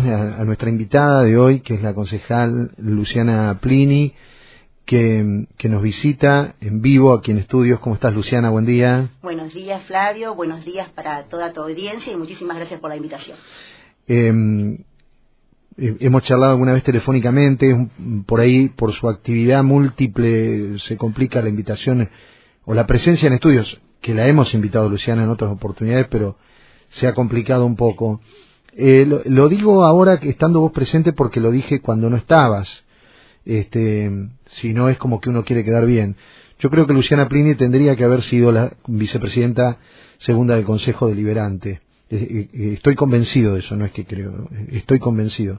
a nuestra invitada de hoy, que es la concejal Luciana Plini, que nos visita en vivo aquí en estudios. ¿Cómo estás, Luciana? Buen día. Buenos días, Flavio. Buenos días para toda tu audiencia y muchísimas gracias por la invitación. Hemos charlado alguna vez telefónicamente, por ahí, por su actividad múltiple, se complica la invitación o la presencia en estudios, que la hemos invitado, Luciana, en otras oportunidades, pero se ha complicado un poco. Lo digo ahora que estando vos presente porque lo dije cuando no estabas. Si no es como que uno quiere quedar bien. Yo creo que Luciana Plini tendría que haber sido la vicepresidenta segunda del Consejo Deliberante. Estoy convencido de eso, no es que creo, estoy convencido.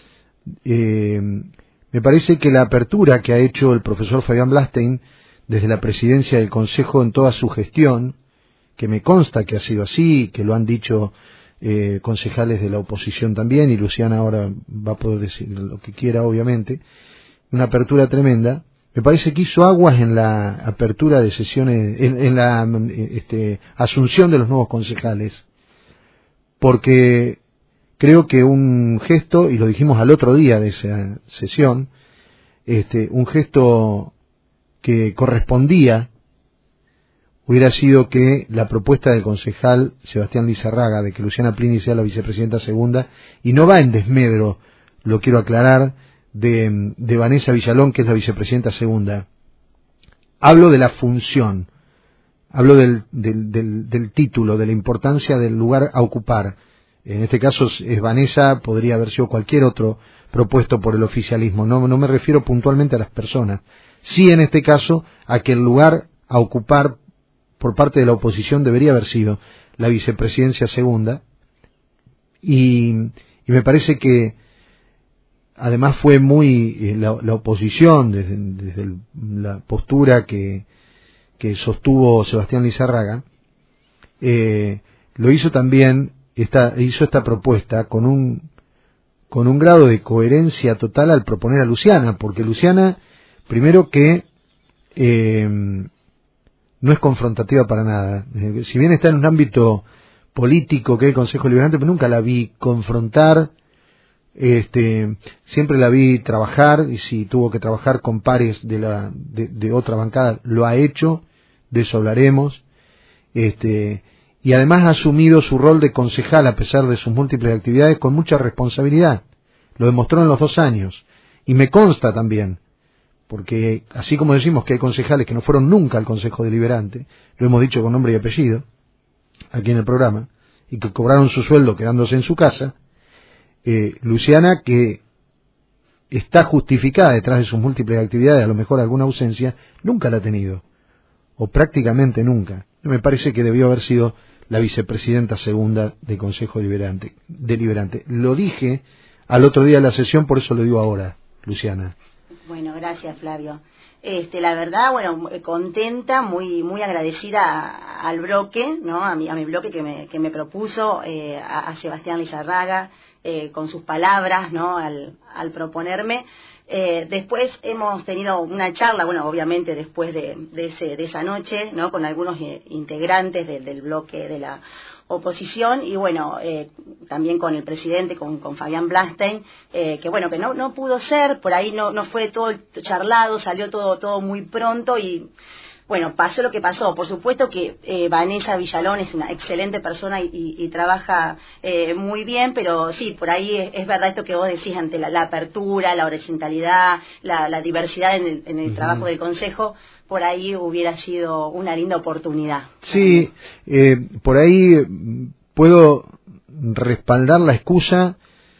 Me parece que la apertura que ha hecho el profesor Fabián Blastein desde la presidencia del Consejo en toda su gestión, que me consta que ha sido así, que lo han dicho concejales de la oposición también, y Luciana ahora va a poder decir lo que quiera, obviamente, una apertura tremenda. Me parece que hizo aguas en la apertura de sesiones, en la asunción de los nuevos concejales, porque creo que un gesto, y lo dijimos al otro día de esa sesión, un gesto que correspondía hubiera sido que la propuesta del concejal Sebastián Lizarraga de que Luciana Plini sea la vicepresidenta segunda, y no va en desmedro, lo quiero aclarar, de Vanessa Villalón, que es la vicepresidenta segunda. Hablo de la función, hablo del título, de la importancia del lugar a ocupar. En este caso es Vanessa, podría haber sido cualquier otro propuesto por el oficialismo. No me refiero puntualmente a las personas. Sí, en este caso, a que el lugar a ocupar por parte de la oposición debería haber sido la vicepresidencia segunda. Y me parece que además fue muy la oposición, desde la postura que sostuvo Sebastián Lizarraga, lo hizo también, hizo esta propuesta con un grado de coherencia total al proponer a Luciana, porque Luciana, primero que no es confrontativa para nada. Si bien está en un ámbito político que es el Consejo Deliberante, pero nunca la vi confrontar. Siempre la vi trabajar, y si tuvo que trabajar con pares de otra bancada, lo ha hecho, de eso hablaremos, y además ha asumido su rol de concejal, a pesar de sus múltiples actividades, con mucha responsabilidad. Lo demostró en los 2 años, y me consta también, porque así como decimos que hay concejales que no fueron nunca al Consejo Deliberante, lo hemos dicho con nombre y apellido, aquí en el programa, y que cobraron su sueldo quedándose en su casa, Luciana, que está justificada detrás de sus múltiples actividades, a lo mejor alguna ausencia, nunca la ha tenido, o prácticamente nunca. Me parece que debió haber sido la vicepresidenta segunda del Consejo Deliberante. Lo dije al otro día de la sesión, por eso lo digo ahora, Luciana. Bueno, gracias, Flavio. La verdad, bueno, contenta, muy agradecida al bloque, ¿no? A mi bloque que me propuso, a Sebastián Lizarraga, con sus palabras, ¿no? Al proponerme. Después hemos tenido una charla, bueno, obviamente después de esa noche, ¿no? Con algunos integrantes del bloque de la oposición, y bueno, también con el presidente, con Fabián Blastein, que bueno, que no pudo ser, por ahí no fue todo charlado, salió todo muy pronto, y bueno, pasó lo que pasó. Por supuesto que Vanessa Villalón es una excelente persona y trabaja muy bien, pero sí, por ahí es verdad esto que vos decís ante la apertura, la horizontalidad, la diversidad en el trabajo del Consejo. Por ahí hubiera sido una linda oportunidad. Sí, por ahí puedo respaldar la excusa,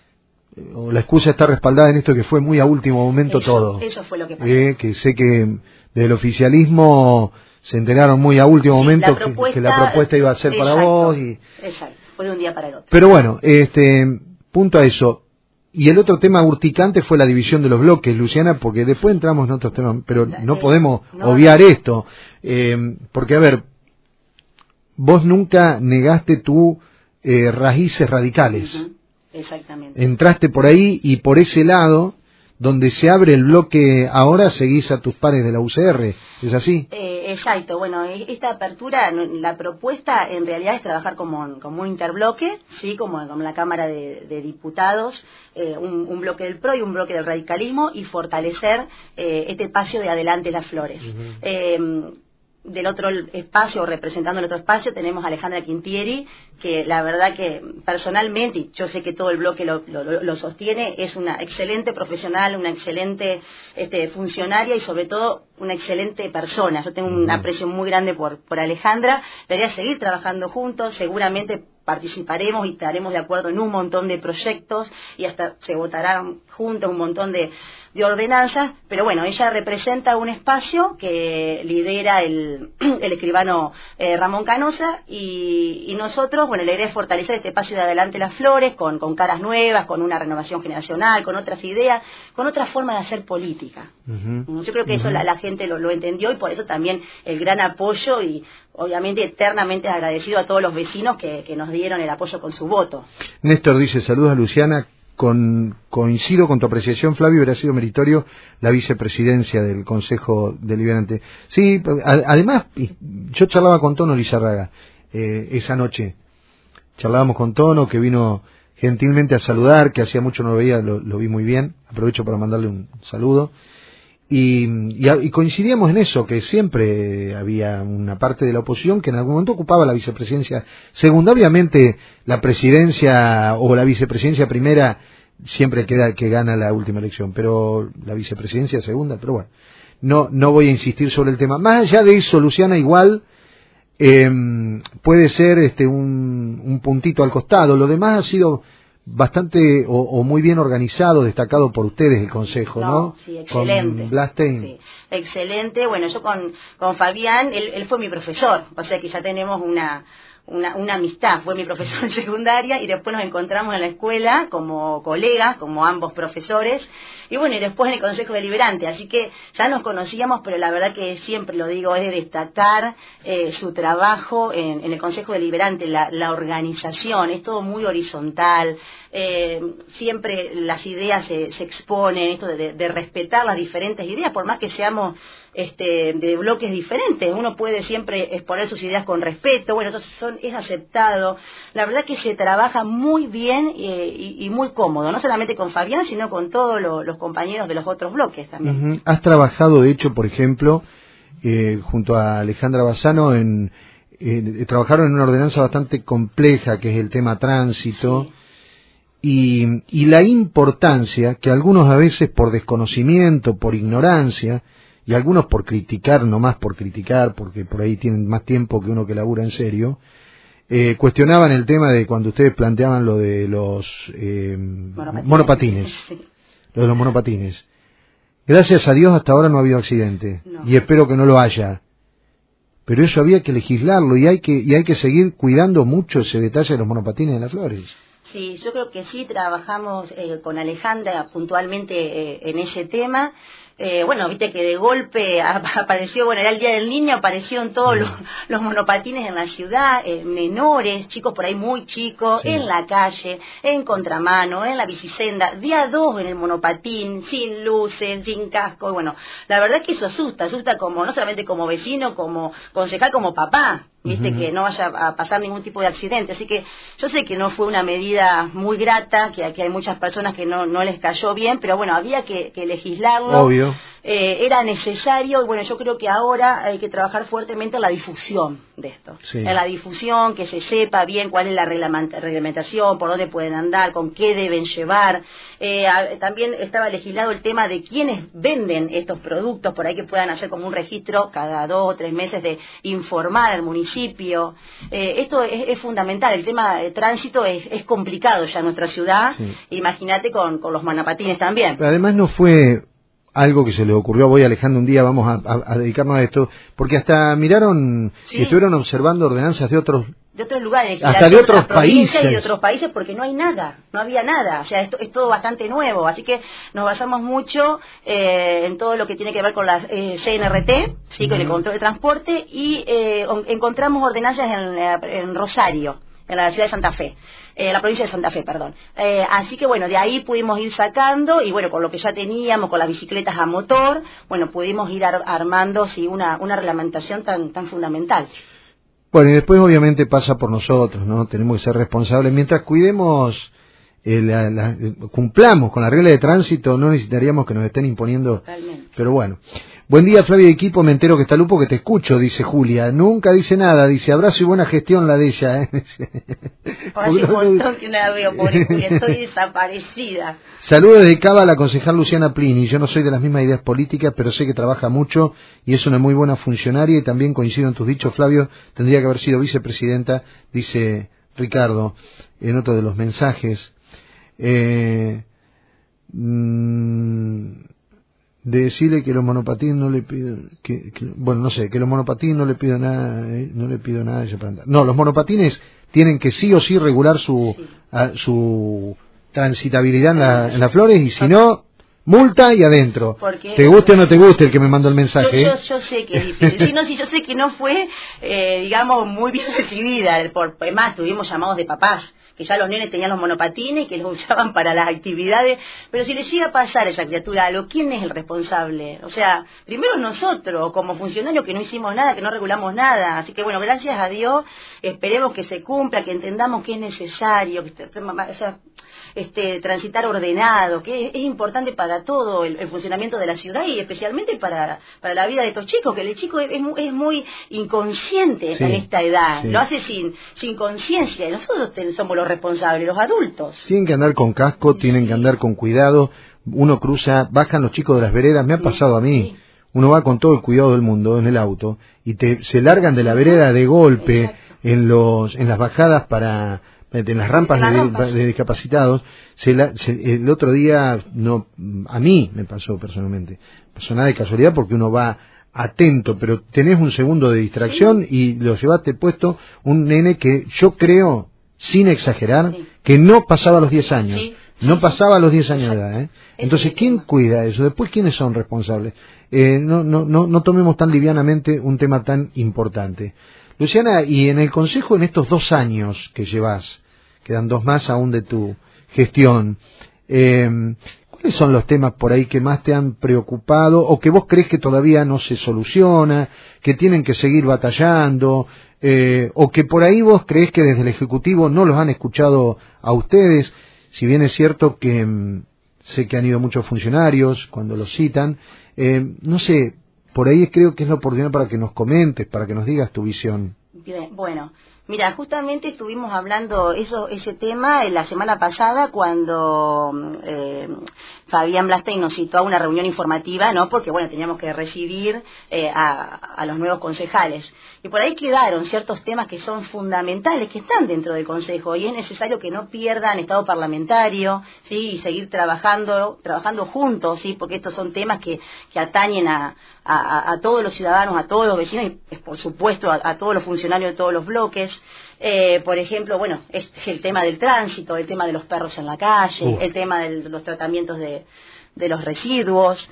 o la excusa está respaldada en esto que fue muy a último momento todo. Eso fue lo que pasó. Que sé que del oficialismo se enteraron muy a último momento que la propuesta iba a ser para vos. Exacto, fue de un día para el otro. Pero bueno, punto a eso. Y el otro tema urticante fue la división de los bloques, Luciana, porque después entramos en otros temas, pero no podemos obviar esto. Porque, a ver, vos nunca negaste tus raíces radicales. Exactamente. Entraste por ahí y por ese lado donde se abre el bloque ahora seguís a tus pares de la UCR, ¿es así? Exacto, bueno, esta apertura, la propuesta en realidad es trabajar como un interbloque, sí, como la Cámara de Diputados, un bloque del PRO y un bloque del radicalismo, y fortalecer este espacio de Adelante las Flores. Del otro espacio, representando el otro espacio, tenemos a Alejandra Quintieri, que la verdad que personalmente, y yo sé que todo el bloque lo sostiene, es una excelente profesional, una excelente funcionaria y sobre todo una excelente persona. Yo tengo un aprecio muy grande por Alejandra. La idea es seguir trabajando juntos, seguramente participaremos y estaremos de acuerdo en un montón de proyectos y hasta se votarán juntos un montón de ordenanzas, pero bueno, ella representa un espacio que lidera el escribano Ramón Canosa y nosotros, bueno, la idea es fortalecer este espacio de Adelante las Flores con caras nuevas, con una renovación generacional, con otras ideas, con otra forma de hacer política. Yo creo que eso la gente lo entendió y por eso también el gran apoyo y obviamente eternamente agradecido a todos los vecinos que nos dieron el apoyo con su voto. Néstor dice, saludos a Luciana, coincido con tu apreciación, Flavio, hubiera sido meritorio la vicepresidencia del Consejo Deliberante. Sí, además, yo charlaba con Tono Lizarraga esa noche, charlábamos con Tono, que vino gentilmente a saludar, que hacía mucho no lo veía, lo vi muy bien, aprovecho para mandarle un saludo. Y coincidíamos en eso, que siempre había una parte de la oposición que en algún momento ocupaba la vicepresidencia segunda. Obviamente la presidencia o la vicepresidencia primera siempre queda que gana la última elección, pero la vicepresidencia segunda, pero bueno, no voy a insistir sobre el tema. Más allá de eso, Luciana, igual puede ser un puntito al costado. Lo demás ha sido bastante o muy bien organizado, destacado por ustedes el Consejo, ¿no? Sí, excelente. Con Blastein. Sí, excelente. Bueno, yo con Fabián, él fue mi profesor, o sea que ya tenemos una amistad. Fue mi profesor en secundaria y después nos encontramos en la escuela como colegas, como ambos profesores, y bueno, y después en el Consejo Deliberante, así que ya nos conocíamos, pero la verdad que siempre lo digo, es de destacar su trabajo en el Consejo Deliberante, la organización, es todo muy horizontal, siempre las ideas se exponen, esto de respetar las diferentes ideas, por más que seamos de bloques diferentes, uno puede siempre exponer sus ideas con respeto, bueno, eso es aceptado. La verdad que se trabaja muy bien y muy cómodo, no solamente con Fabián, sino con todos los compañeros de los otros bloques también. Has trabajado, de hecho, por ejemplo, junto a Alejandra Bassano, trabajaron en una ordenanza bastante compleja, que es el tema tránsito, sí. Y la importancia que algunos a veces por desconocimiento, por ignorancia, y algunos por criticar, nomás por criticar, porque por ahí tienen más tiempo que uno que labura en serio, cuestionaban el tema de cuando ustedes planteaban lo de los monopatines. Lo de los monopatines. Gracias a Dios hasta ahora no ha habido accidente, y espero que no lo haya. Pero eso había que legislarlo y hay que seguir cuidando mucho ese detalle de los monopatines en las Flores. Sí, yo creo que sí, trabajamos con Alejandra puntualmente en ese tema. Bueno, viste que de golpe apareció, bueno, era el Día del Niño, aparecieron todos los monopatines en la ciudad, menores, chicos por ahí muy chicos, sí. En la calle, en contramano, en la bicisenda, día 2 en el monopatín, sin luces, sin casco, bueno, la verdad es que eso asusta como, no solamente como vecino, como concejal, como papá. Viste, que no vaya a pasar ningún tipo de accidente, así que yo sé que no fue una medida muy grata, que aquí hay muchas personas que no les cayó bien, pero bueno, había que legislarlo. Obvio. Era necesario y bueno, yo creo que ahora hay que trabajar fuertemente en la difusión de esto, sí. En la difusión, que se sepa bien cuál es la reglamentación, por dónde pueden andar, con qué deben llevar. También estaba legislado el tema de quiénes venden estos productos, por ahí que puedan hacer como un registro cada 2 o 3 meses de informar al municipio. Esto es fundamental, el tema de tránsito es complicado ya en nuestra ciudad, sí. Imagínate con los monopatines también. Pero además no fue algo que se les ocurrió, voy Alejandro un día, vamos a dedicarnos a esto, porque hasta miraron y estuvieron observando ordenanzas de otros lugares, hasta de otros países y de otros países, porque no había nada, o sea, esto es todo bastante nuevo, así que nos basamos mucho en todo lo que tiene que ver con la CNRT, sí, con el control de transporte, y encontramos ordenanzas en Rosario, en la ciudad de Santa Fe, la provincia de Santa Fe, perdón. Así que bueno, de ahí pudimos ir sacando y bueno, con lo que ya teníamos, con las bicicletas a motor, bueno, pudimos ir armando sí, una reglamentación tan fundamental. Bueno, y después obviamente pasa por nosotros, ¿no? Tenemos que ser responsables. Mientras cuidemos, cumplamos con la regla de tránsito, no necesitaríamos que nos estén imponiendo. Realmente. Pero bueno. Buen día, Flavia y equipo, me entero que está Lupo, que te escucho, dice Julia. Nunca dice nada, dice abrazo y buena gestión la de ella. Hace un montón que no la veo, pobre Julia, estoy desaparecida. Saludos desde Cava a la concejal Luciana Plini. Yo no soy de las mismas ideas políticas, pero sé que trabaja mucho y es una muy buena funcionaria y también coincido en tus dichos, Flavio, tendría que haber sido vicepresidenta, dice Ricardo en otro de los mensajes. De decirle que los monopatines no le pido bueno, no sé, que los monopatines no le pido nada, no le pido nada a ella para andar. No, los monopatines tienen que sí o sí regular su transitabilidad en las flores y si no, multa y adentro. Porque, te guste o no te guste el que me mandó el mensaje. Yo sé que es difícil. Si yo sé que no fue, digamos, muy bien recibida. Además, tuvimos llamados de papás, que ya los nenes tenían los monopatines, que los usaban para las actividades. Pero si le llega a pasar a esa criatura algo, ¿quién es el responsable? O sea, primero nosotros, como funcionarios que no hicimos nada, que no regulamos nada. Así que bueno, gracias a Dios, esperemos que se cumpla, que entendamos que es necesario, transitar ordenado, que es importante para todo el funcionamiento de la ciudad y especialmente para la vida de estos chicos, que el chico es muy inconsciente en esta edad, lo hace sin conciencia y nosotros somos los responsables, los adultos. Tienen que andar con casco, tienen que andar con cuidado, uno cruza, bajan los chicos de las veredas, me ha pasado a mí, uno va con todo el cuidado del mundo en el auto y se largan de la vereda de golpe en las bajadas en las rampas de discapacitados. El otro día a mí me pasó personalmente, pasó nada de casualidad porque uno va atento, pero tenés un segundo de distracción y lo llevaste puesto un nene que yo creo, sin exagerar, que no pasaba los 10 años. No pasaba los 10 años de edad, Entonces, ¿quién cuida eso? Después, ¿quiénes son responsables? No tomemos tan livianamente un tema tan importante. Luciana, y en el Consejo, en estos 2 años que llevas, quedan 2 más aún de tu gestión, ¿cuáles son los temas por ahí que más te han preocupado o que vos crees que todavía no se soluciona, que tienen que seguir batallando, o que por ahí vos crees que desde el Ejecutivo no los han escuchado a ustedes? Si bien es cierto que sé que han ido muchos funcionarios cuando los citan, no sé, por ahí creo que es la oportunidad para que nos comentes, para que nos digas tu visión. Bien, bueno, mira, justamente estuvimos hablando ese tema la semana pasada cuando Fabián Blastein nos citó a una reunión informativa, ¿no? Porque, bueno, teníamos que recibir a los nuevos concejales. Y por ahí quedaron ciertos temas que son fundamentales, que están dentro del Consejo, y es necesario que no pierdan estado parlamentario, ¿sí? Y seguir trabajando juntos, ¿sí? Porque estos son temas que atañen a todos los ciudadanos, a todos los vecinos y, por supuesto, a todos los funcionarios de todos los bloques. Por ejemplo, bueno, es el tema del tránsito, el tema de los perros en la calle, el tema de los tratamientos de los residuos,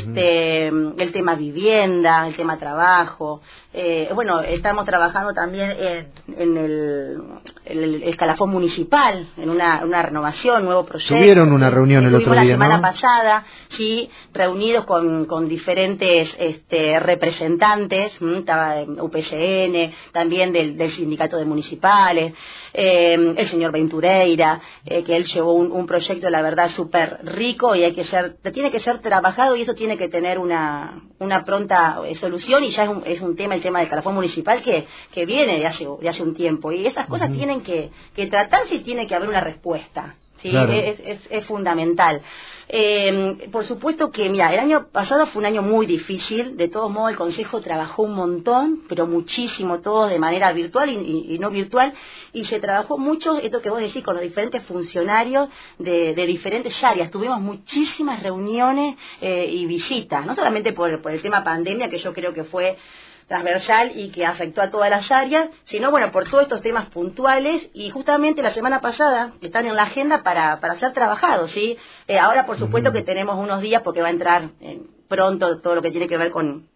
el tema vivienda, el tema trabajo. Bueno, estamos trabajando también en el escalafón municipal, en una renovación, nuevo proyecto. Tuvieron una reunión el otro día, la semana ¿no? pasada, sí, reunidos con diferentes representantes, estaba UPCN, también del sindicato de municipales, el señor Ventureira, que él llevó un proyecto, la verdad, súper rico y tiene que ser trabajado y eso tiene que tener una pronta solución y ya es un tema, el tema del escalafón municipal que viene de hace un tiempo y esas cosas tienen que tratarse y tiene que haber una respuesta. Sí, claro. Es fundamental. Por supuesto que, mira, el año pasado fue un año muy difícil, de todos modos el Consejo trabajó un montón, pero muchísimo, todos de manera virtual y no virtual, y se trabajó mucho, esto que vos decís, con los diferentes funcionarios de diferentes áreas. Tuvimos muchísimas reuniones y visitas, no solamente por el tema pandemia, que yo creo que fue transversal y que afectó a todas las áreas, sino bueno, por todos estos temas puntuales y justamente la semana pasada están en la agenda para ser trabajados, ¿sí? Ahora por supuesto que tenemos unos días porque va a entrar pronto todo lo que tiene que ver con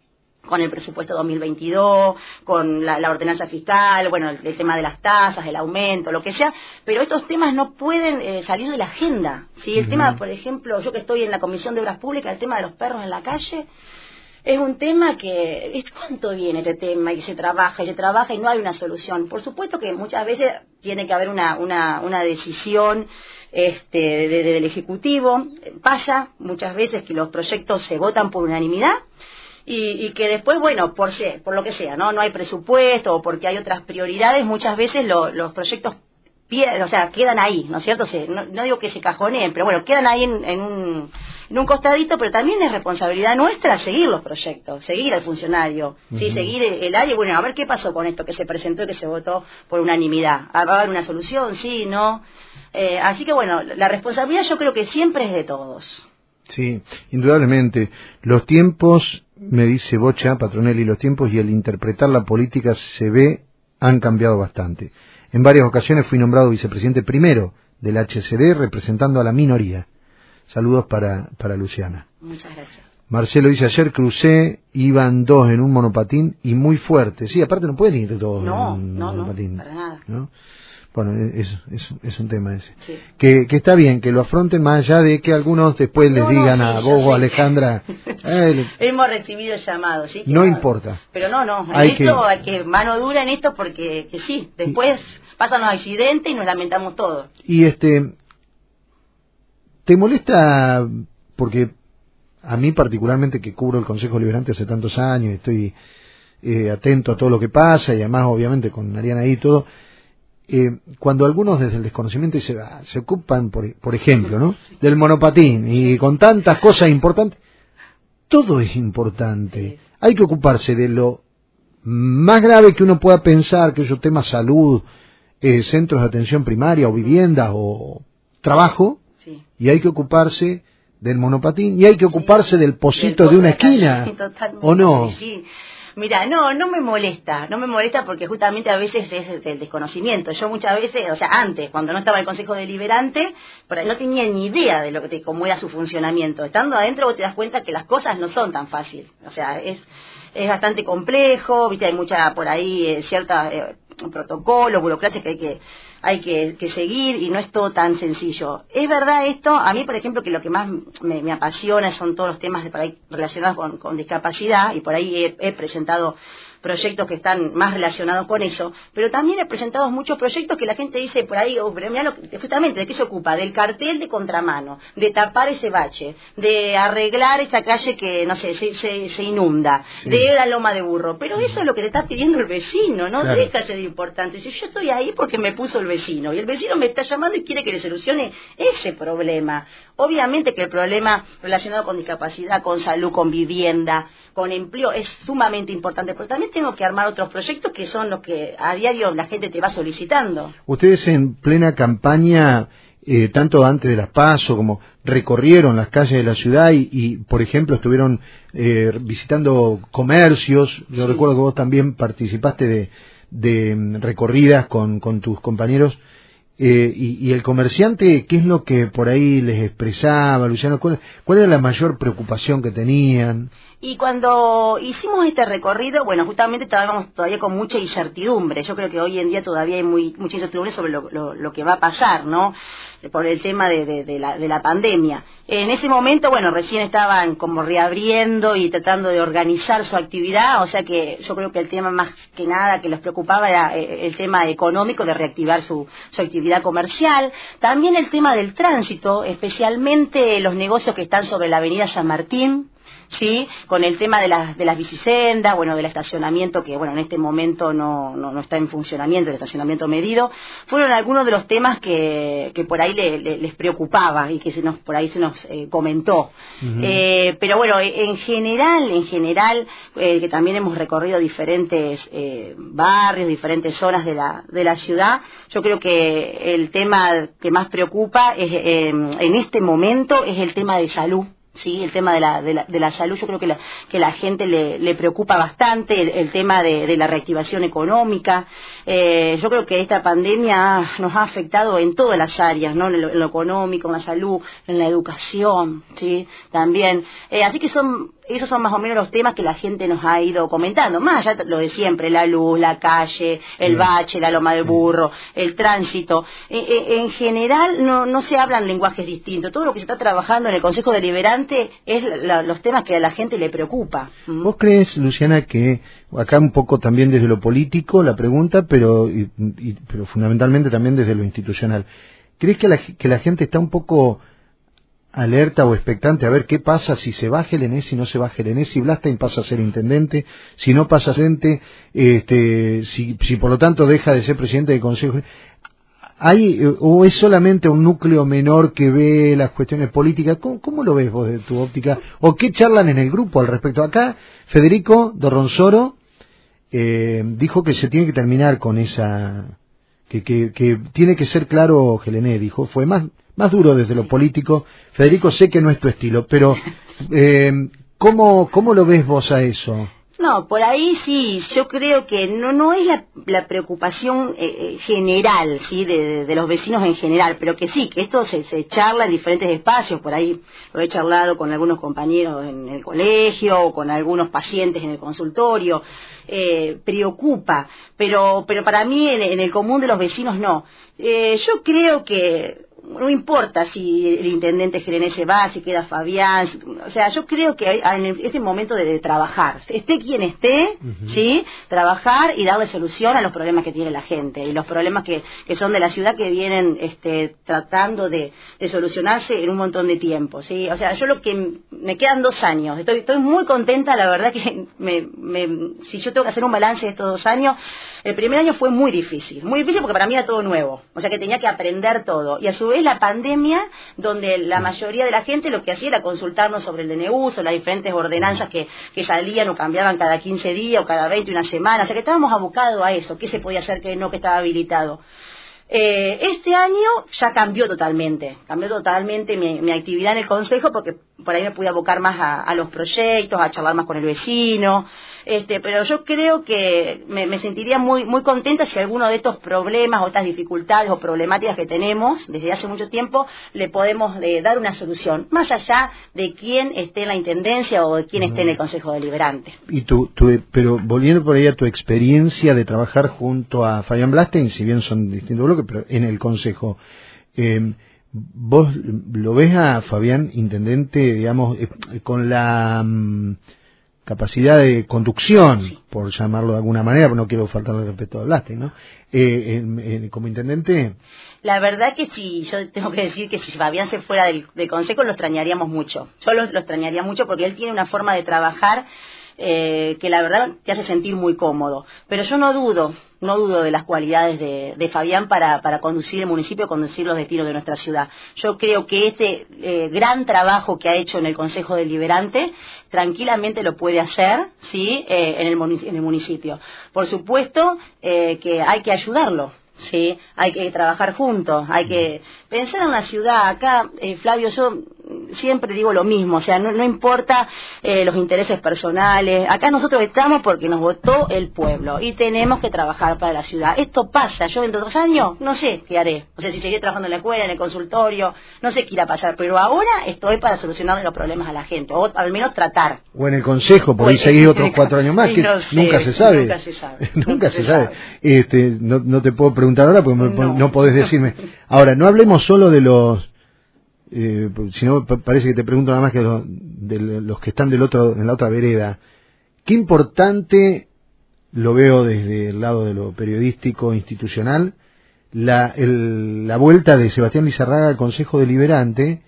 con el presupuesto 2022, con la ordenanza fiscal, bueno, el tema de las tasas, el aumento, lo que sea, pero estos temas no pueden salir de la agenda, ¿sí? El tema, por ejemplo, yo que estoy en la Comisión de Obras Públicas, el tema de los perros en la calle, es un tema que, ¿cuánto viene este tema? Y se trabaja y no hay una solución. Por supuesto que muchas veces tiene que haber una decisión del Ejecutivo. Pasa muchas veces que los proyectos se votan por unanimidad y que después, bueno, por lo que sea, no hay presupuesto o porque hay otras prioridades, muchas veces los proyectos quedan ahí, ¿no es cierto? No digo que se cajoneen, pero bueno, quedan ahí en un costadito, pero también es responsabilidad nuestra seguir los proyectos, seguir al funcionario, ¿sí? Seguir el área, bueno, a ver qué pasó con esto que se presentó y que se votó por unanimidad. ¿Va a haber una solución? Sí, no. Así que bueno, la responsabilidad yo creo que siempre es de todos. Sí, indudablemente. Los tiempos, me dice Bocha Patronelli, los tiempos y el interpretar la política han cambiado bastante. En varias ocasiones fui nombrado vicepresidente primero del HCD representando a la minoría. Saludos para Luciana. Muchas gracias. Marcelo dice, ayer crucé, iban 2 en un monopatín y muy fuerte. Sí, aparte no pueden ir 2 en un monopatín. No, para nada. ¿No? Bueno, es un tema ese. Sí. Que está bien, que lo afronten más allá de que algunos después les digan a vos o Alejandra. Hemos recibido llamados, ¿sí? No importa. Pero hay que mano dura en esto porque sí, después pasan los accidentes y nos lamentamos todos. Y ¿te molesta? Porque a mí particularmente, que cubro el Consejo Liberante hace tantos años, estoy atento a todo lo que pasa y además obviamente con Ariana ahí y todo, cuando algunos desde el desconocimiento se ocupan, por ejemplo, ¿no?, del monopatín y con tantas cosas importantes, todo es importante. Hay que ocuparse de lo más grave que uno pueda pensar, que esos temas salud, centros de atención primaria o viviendas o trabajo, y hay que ocuparse del monopatín y hay que ocuparse del pocito de una esquina, ¿o no? Sí. Mira, no me molesta porque justamente a veces es el desconocimiento. Yo muchas veces, antes, cuando no estaba el Consejo Deliberante, no tenía ni idea de cómo era su funcionamiento. Estando adentro vos te das cuenta que las cosas no son tan fáciles. Es bastante complejo, viste, hay mucha por ahí cierta protocolo, burocracia que hay que seguir y no es todo tan sencillo. Es verdad esto, a mí por ejemplo que lo que más me apasiona son todos los temas por ahí relacionados con discapacidad y por ahí he presentado proyectos que están más relacionados con eso, pero también he presentado muchos proyectos que la gente dice por ahí, pero mirá justamente de qué se ocupa, del cartel de contramano, de tapar ese bache, de arreglar esa calle que, no sé, se inunda, de la loma de burro, pero eso es lo que le está pidiendo el vecino, no deja de ser importante. Si yo estoy ahí porque me puso el vecino, y el vecino me está llamando y quiere que le solucione ese problema. Obviamente que el problema relacionado con discapacidad, con salud, con vivienda, con empleo es sumamente importante, pero también tengo que armar otros proyectos que son los que a diario la gente te va solicitando. Ustedes en plena campaña, tanto antes de las PASO como recorrieron las calles de la ciudad y por ejemplo estuvieron visitando comercios. Yo recuerdo que vos también participaste de recorridas con tus compañeros. Y el comerciante, ¿qué es lo que por ahí les expresaba, Luciano? ¿Cuál era la mayor preocupación que tenían? Y cuando hicimos este recorrido, bueno, justamente estábamos todavía con mucha incertidumbre. Yo creo que hoy en día todavía hay mucha incertidumbre sobre lo que va a pasar, ¿no? Por el tema de la pandemia. En ese momento, bueno, recién estaban como reabriendo y tratando de organizar su actividad, o sea que yo creo que el tema más que nada que los preocupaba era el tema económico de reactivar su actividad comercial. También el tema del tránsito, especialmente los negocios que están sobre la avenida San Martín, sí, con el tema de las bicisendas, bueno, del estacionamiento que, bueno, en este momento no está en funcionamiento, el estacionamiento medido, fueron algunos de los temas que por ahí les preocupaba y que por ahí se nos comentó. Pero bueno, en general, que también hemos recorrido diferentes barrios, diferentes zonas de la ciudad, yo creo que el tema que más preocupa en este momento es el tema de salud. Sí, el tema de la salud, yo creo que la gente le preocupa bastante, el tema de la reactivación económica. Yo creo que esta pandemia nos ha afectado en todas las áreas, ¿no? En lo económico, en la salud, en la educación, sí, también. Así que son esos son más o menos los temas que la gente nos ha ido comentando, más allá lo de siempre, la luz, la calle, el bache, la loma del burro, el tránsito. En general no se hablan lenguajes distintos, todo lo que se está trabajando en el Consejo Deliberante es los temas que a la gente le preocupa. ¿Vos crees, Luciana, que acá un poco también desde lo político la pregunta, pero fundamentalmente también desde lo institucional, ¿crees que la gente está un poco alerta o expectante a ver qué pasa si se va Gelenés, si no se va Gelenés, si Blastain pasa a ser intendente, si no pasa a ser si por lo tanto deja de ser presidente del Consejo? ¿O es solamente un núcleo menor que ve las cuestiones políticas? ¿Cómo lo ves vos desde tu óptica? ¿O qué charlan en el grupo al respecto? Acá Federico Dorronsoro dijo que se tiene que terminar con esa... que tiene que ser claro Gelenés, dijo. Fue más duro desde lo político. Federico, sé que no es tu estilo, pero ¿cómo lo ves vos a eso? No, por ahí sí, yo creo que no es la preocupación general, sí, de los vecinos en general, pero que sí, que esto se charla en diferentes espacios, por ahí lo he charlado con algunos compañeros en el colegio, o con algunos pacientes en el consultorio, preocupa, pero para mí en el común de los vecinos no. Yo creo que no importa si el intendente Gelenés se va, si queda Fabián, o sea, yo creo que en este momento de trabajar, esté quien esté, ¿sí? Trabajar y darle solución a los problemas que tiene la gente, y los problemas que son de la ciudad que vienen tratando de solucionarse en un montón de tiempo, ¿sí? O sea, yo me quedan 2 años, estoy muy contenta, la verdad que si yo tengo que hacer un balance de estos 2 años, el primer año fue muy difícil porque para mí era todo nuevo, o sea que tenía que aprender todo, y a su vez la pandemia, donde la mayoría de la gente lo que hacía era consultarnos sobre el DNU, sobre las diferentes ordenanzas que salían o cambiaban cada 15 días o cada 20, una semana, o sea que estábamos abocados a eso, qué se podía hacer, qué no, qué estaba habilitado. Este año ya cambió totalmente mi actividad en el Consejo, porque por ahí me pude abocar más a los proyectos, a charlar más con el vecino, pero yo creo que me sentiría muy muy contenta si alguno de estos problemas o estas dificultades o problemáticas que tenemos desde hace mucho tiempo le podemos dar una solución, más allá de quién esté en la intendencia o de quién esté en el Consejo Deliberante. Pero volviendo por ahí a tu experiencia de trabajar junto a Fabián Blastain, si bien son distintos bloques, pero en el Consejo, ¿vos lo ves a Fabián intendente, digamos, con la capacidad de conducción, sí, por llamarlo de alguna manera, pero no quiero faltarle respeto a Blastain, ¿no? Como intendente. La verdad que sí, yo tengo que decir que si Fabián se fuera del Consejo lo extrañaríamos mucho. Yo lo extrañaría mucho porque él tiene una forma de trabajar que la verdad te hace sentir muy cómodo. Pero yo no dudo de las cualidades de Fabián para conducir el municipio, conducir los destinos de nuestra ciudad. Yo creo que este gran trabajo que ha hecho en el Consejo Deliberante tranquilamente lo puede hacer, ¿sí? En el municipio. Por supuesto que hay que ayudarlo. Sí, hay que trabajar juntos, hay que pensar en la ciudad. Acá, Flavio, yo siempre digo lo mismo, o sea, no importa los intereses personales. Acá nosotros estamos porque nos votó el pueblo y tenemos que trabajar para la ciudad. Esto pasa, yo en 2 años no sé qué haré, o sea, si seguiré trabajando en la escuela, en el consultorio, no sé qué irá a pasar, pero ahora estoy para solucionar los problemas a la gente, o al menos tratar. O en el Consejo, por ahí seguir otros 4 años más, que no sé, nunca se sabe. Nunca se sabe. No te puedo preguntar ahora porque no podés decirme. Ahora, no hablemos solo de los si no parece que te pregunto nada más que de los que están en la otra vereda. Qué importante, lo veo desde el lado de lo periodístico institucional, la vuelta de Sebastián Lizarraga al Consejo Deliberante,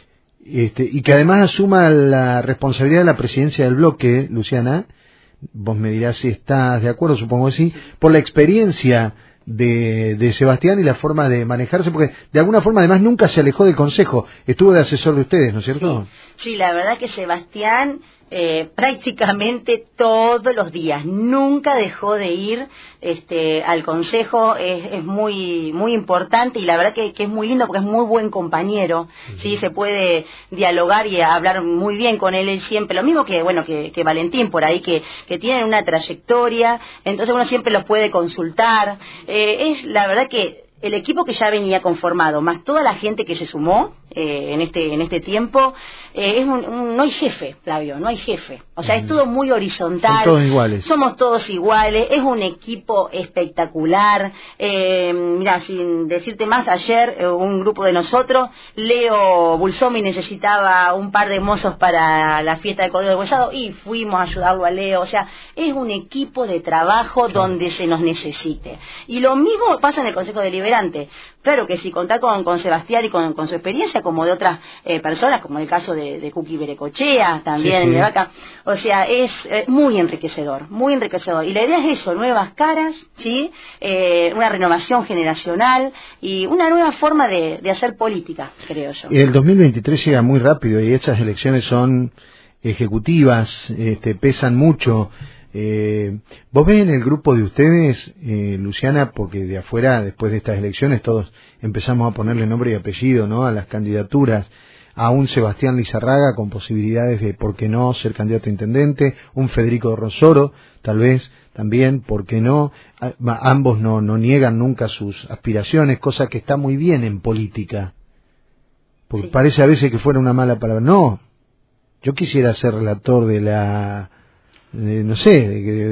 y que además asuma la responsabilidad de la presidencia del bloque. Luciana, vos me dirás si estás de acuerdo, supongo que sí, por la experiencia de Sebastián y la forma de manejarse, porque de alguna forma además nunca se alejó del Consejo, estuvo de asesor de ustedes, ¿no es cierto? Sí, la verdad que Sebastián prácticamente todos los días, nunca dejó de ir al Consejo, es muy muy importante, y la verdad que es muy lindo porque es muy buen compañero, sí, se puede dialogar y hablar muy bien con él siempre, lo mismo que que Valentín por ahí, que tienen una trayectoria, entonces uno siempre los puede consultar, es la verdad que el equipo que ya venía conformado, más toda la gente que se sumó en este tiempo, no hay jefe, Flavio, no hay jefe. O sea, es todo muy horizontal. Son todos iguales. Somos todos iguales, es un equipo espectacular. Mira, sin decirte más, ayer un grupo de nosotros, Leo Bulsomi necesitaba un par de mozos para la fiesta de Cordero de Huesado y fuimos a ayudarlo a Leo. O sea, es un equipo de trabajo donde se nos necesite. Y lo mismo pasa en el Consejo Deliberante. Claro que sí, contar con Sebastián y con su experiencia, como de otras personas, como el caso de Cuqui Berecochea, también en Vaca. O sea, es muy enriquecedor, muy enriquecedor. Y la idea es eso, nuevas caras, ¿sí? Una renovación generacional y una nueva forma de hacer política, creo yo. El 2023 llega muy rápido y estas elecciones son ejecutivas, pesan mucho. ¿Vos ves en el grupo de ustedes, Luciana, porque de afuera, después de estas elecciones, todos empezamos a ponerle nombre y apellido, ¿no?, a las candidaturas, a un Sebastián Lizarraga con posibilidades de, ¿por qué no?, ser candidato a intendente, un Federico Rosoro, tal vez, también, ¿por qué no? Ambos no niegan nunca sus aspiraciones, cosa que está muy bien en política, porque sí. Parece a veces que fuera una mala palabra. No, yo quisiera ser relator no sé,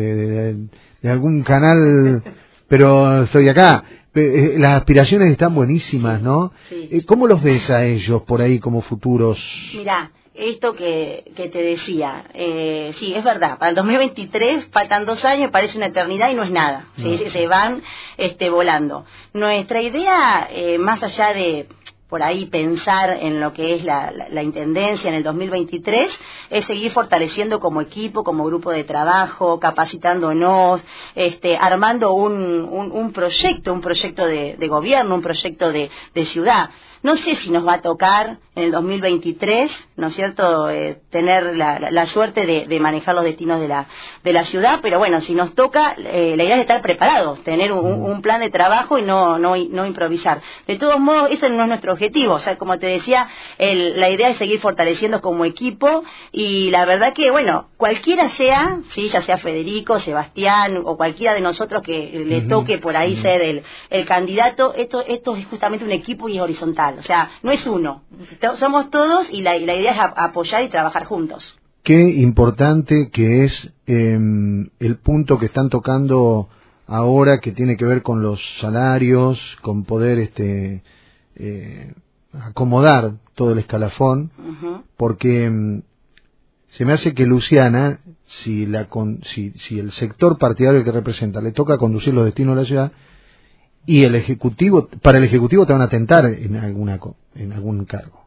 de algún canal, pero estoy acá. Las aspiraciones están buenísimas, ¿no? Sí. ¿Cómo los ves a ellos por ahí como futuros? Mirá, esto que te decía, sí, es verdad, para el 2023 faltan 2 años, parece una eternidad y no es nada, ¿sí? Se van volando. Nuestra idea, más allá de por ahí pensar en lo que es la intendencia en el 2023, es seguir fortaleciendo como equipo, como grupo de trabajo, capacitándonos, armando un proyecto de gobierno, un proyecto de ciudad. No sé si nos va a tocar en el 2023, ¿no es cierto?, tener la suerte de manejar los destinos de la ciudad, pero bueno, si nos toca, la idea es estar preparados, tener un plan de trabajo y no improvisar. De todos modos, ese no es nuestro objetivo. O sea, como te decía, la idea es seguir fortaleciendo como equipo y la verdad que, bueno, cualquiera sea, ¿sí?, ya sea Federico, Sebastián o cualquiera de nosotros que le toque por ahí ser el candidato, esto es justamente un equipo y es horizontal. O sea, no es uno, somos todos y la idea es apoyar y trabajar juntos. Qué importante que es el punto que están tocando ahora, que tiene que ver con los salarios, con poder acomodar todo el escalafón, porque se me hace que Luciana, si el sector partidario que representa le toca conducir los destinos de la ciudad, y para el ejecutivo te van a tentar en algún cargo.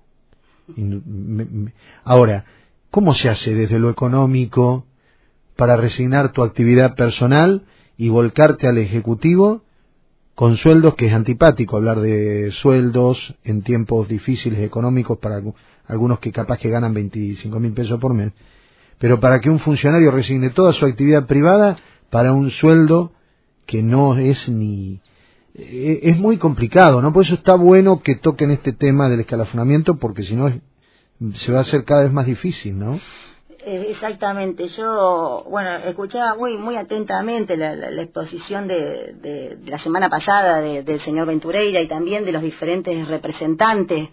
Ahora, ¿cómo se hace desde lo económico para resignar tu actividad personal y volcarte al ejecutivo con sueldos, que es antipático hablar de sueldos en tiempos difíciles económicos para algunos que capaz que ganan 25.000 pesos por mes, pero para que un funcionario resigne toda su actividad privada para un sueldo que no es ni... Es muy complicado, ¿no? Por eso está bueno que toquen este tema del escalafonamiento, porque si no se va a hacer cada vez más difícil, ¿no? Exactamente. Yo, bueno, escuchaba muy atentamente la exposición de la semana pasada del señor Ventureira y también de los diferentes representantes.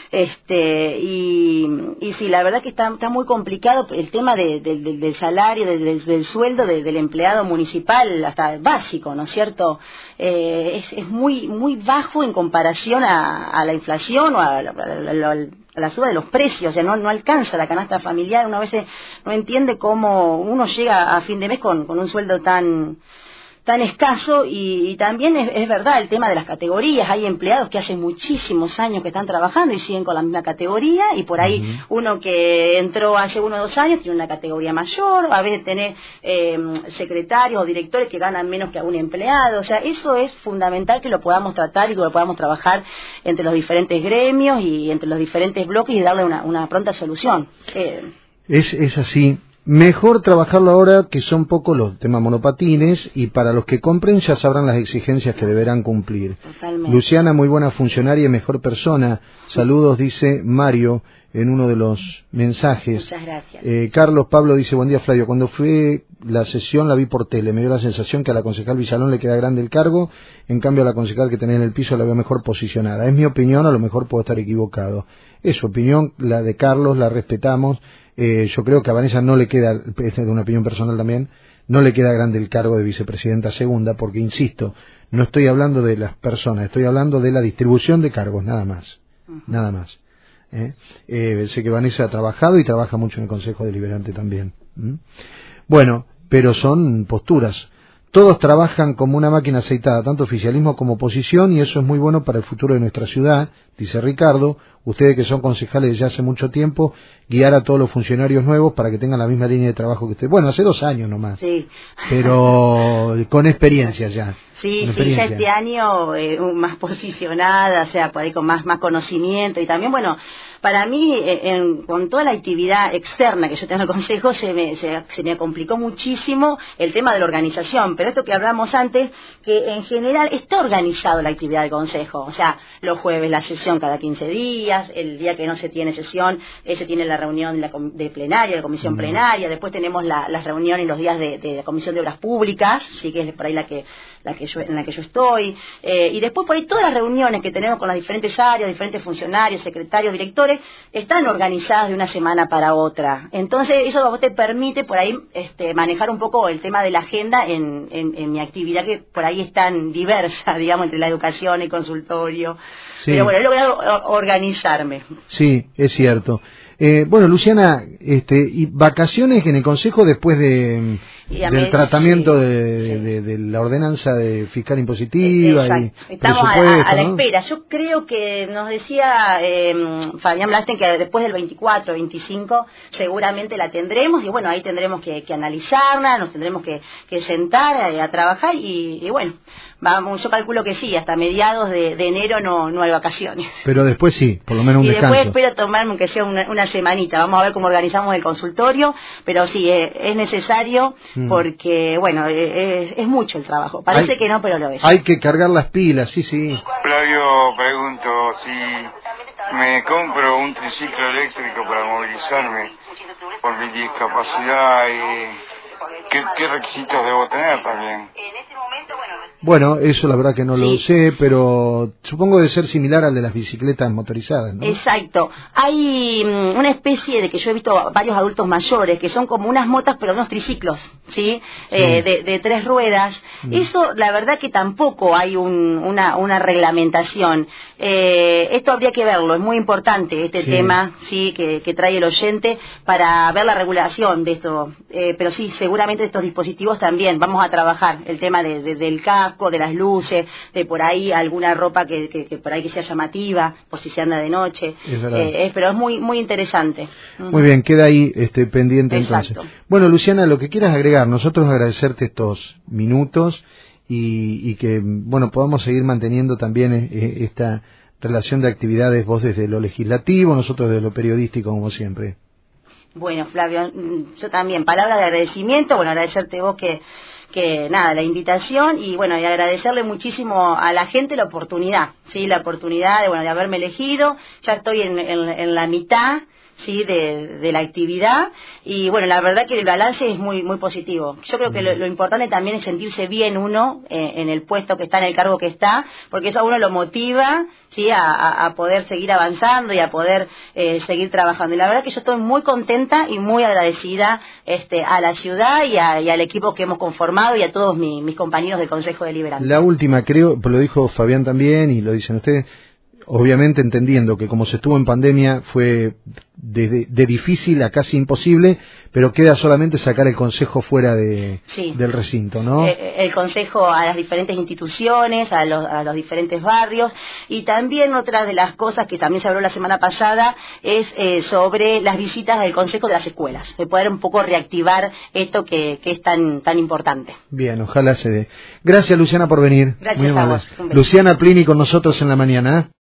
Y sí, la verdad que está muy complicado el tema del salario, del sueldo del empleado municipal, hasta básico, ¿no es cierto? Es muy bajo en comparación a la inflación o a la suba de los precios. O sea, no alcanza la canasta familiar. Uno a veces no entiende cómo uno llega a fin de mes con un sueldo tan escaso, y también es verdad el tema de las categorías. Hay empleados que hace muchísimos años que están trabajando y siguen con la misma categoría, y por ahí uno que entró hace 1 o 2 años tiene una categoría mayor, a veces tener secretarios o directores que ganan menos que a un empleado. O sea, eso es fundamental que lo podamos tratar y que lo podamos trabajar entre los diferentes gremios y entre los diferentes bloques y darle una pronta solución. Es así. Mejor trabajarlo ahora, que son pocos los temas monopatines, y para los que compren ya sabrán las exigencias que deberán cumplir. Totalmente. Luciana, muy buena funcionaria y mejor persona. Saludos, dice Mario. en uno de los mensajes. Muchas gracias. Carlos Pablo dice, buen día Flavio, cuando fue la sesión la vi por tele, me dio la sensación que a la concejal Villalón le queda grande el cargo, en cambio a la concejal que tenía en el piso la veo mejor posicionada. Es mi opinión, a lo mejor puedo estar equivocado. Es su opinión, la de Carlos, la respetamos. Yo creo que a Vanessa no le queda, esta es una opinión personal también, no le queda grande el cargo de vicepresidenta segunda, porque insisto, no estoy hablando de las personas, estoy hablando de la distribución de cargos, nada más. Nada más. Sé que Vanessa ha trabajado y trabaja mucho en el Consejo Deliberante también. Bueno, pero son posturas. Todos trabajan como una máquina aceitada, tanto oficialismo como oposición, y eso es muy bueno para el futuro de nuestra ciudad, dice Ricardo. Ustedes que son concejales ya hace mucho tiempo, guiar a todos los funcionarios nuevos para que tengan la misma línea de trabajo que ustedes. Bueno, hace 2 años nomás, sí. Pero con experiencia ya. Sí, sí, ya este año más posicionada, o sea, por ahí con más conocimiento, y también, bueno, para mí, con toda la actividad externa que yo tengo en el Consejo, se me complicó muchísimo el tema de la organización, pero esto que hablamos antes, que en general está organizado la actividad del Consejo, o sea, los jueves la sesión cada 15 días, el día que no se tiene sesión, se tiene la reunión de plenaria, de comisión plenaria, después tenemos las reuniones los días de la Comisión de Obras Públicas, sí, que es por ahí en la que yo estoy, y después por ahí todas las reuniones que tenemos con las diferentes áreas, diferentes funcionarios, secretarios, directores, están organizadas de una semana para otra. Entonces eso a vos te permite por ahí manejar un poco el tema de la agenda en mi actividad, que por ahí es tan diversa, digamos, entre la educación, el consultorio. Sí. Pero bueno, he logrado organizarme. Sí, es cierto. Bueno, Luciana, y vacaciones en el Consejo después del tratamiento de la ordenanza de fiscal impositiva. Exacto. Y estamos a la espera. Yo creo que nos decía Fabián Blasten que después del 24, 25 seguramente la tendremos, y bueno, ahí tendremos que analizarla, nos tendremos que sentar a trabajar, y bueno, yo calculo que sí, hasta mediados de enero no hay vacaciones. Pero después sí, por lo menos un descanso. Y después espero tomarme aunque sea una semanita, vamos a ver cómo organizamos el consultorio, pero sí, es necesario porque, bueno, es mucho el trabajo. Parece que no, pero lo es. Hay que cargar las pilas, sí. Flavio, pregunto si me compro un triciclo eléctrico para movilizarme por mi discapacidad, y ¿qué requisitos debo tener también? Bueno, eso la verdad que no lo sé, pero supongo de ser similar al de las bicicletas motorizadas, ¿no? Exacto. Hay una especie de que yo he visto varios adultos mayores que son como unas motas, pero unos triciclos, ¿sí? De 3 ruedas. Eso, la verdad que tampoco hay una reglamentación. Esto habría que verlo, es muy importante este tema, sí, que trae el oyente para ver la regulación de esto. Pero sí, seguramente estos dispositivos también vamos a trabajar el tema del casco, de las luces, de por ahí alguna ropa que por ahí que sea llamativa, por si se anda de noche, pero es muy interesante. Muy bien, queda ahí pendiente. Exacto. Entonces. Bueno, Luciana, lo que quieras agregar, nosotros agradecerte estos minutos y que, bueno, podamos seguir manteniendo también esta relación de actividades, vos desde lo legislativo, nosotros desde lo periodístico, como siempre. Bueno, Flavio, yo también, palabras de agradecimiento, bueno, agradecerte vos que nada, la invitación, y bueno, y agradecerle muchísimo a la gente la oportunidad, sí, la oportunidad de haberme elegido. Ya estoy en la mitad, sí, de la actividad, y bueno, la verdad que el balance es muy positivo. Yo creo que lo importante también es sentirse bien uno en el puesto que está, en el cargo que está, porque eso a uno lo motiva, sí, a poder seguir avanzando y a poder seguir trabajando. Y la verdad que yo estoy muy contenta y muy agradecida a la ciudad y al equipo que hemos conformado, y a todos mis compañeros del Consejo Deliberante. La última, creo, lo dijo Fabián también y lo dicen ustedes, obviamente entendiendo que como se estuvo en pandemia fue de difícil a casi imposible, pero queda solamente sacar el Consejo fuera del recinto, ¿no? El Consejo a las diferentes instituciones, a los diferentes barrios, y también otra de las cosas que también se habló la semana pasada es sobre las visitas del Consejo de las escuelas, de poder un poco reactivar esto que es tan importante. Bien, ojalá se dé. Gracias, Luciana, por venir. Gracias a vos. Luciana Plini con nosotros en la mañana.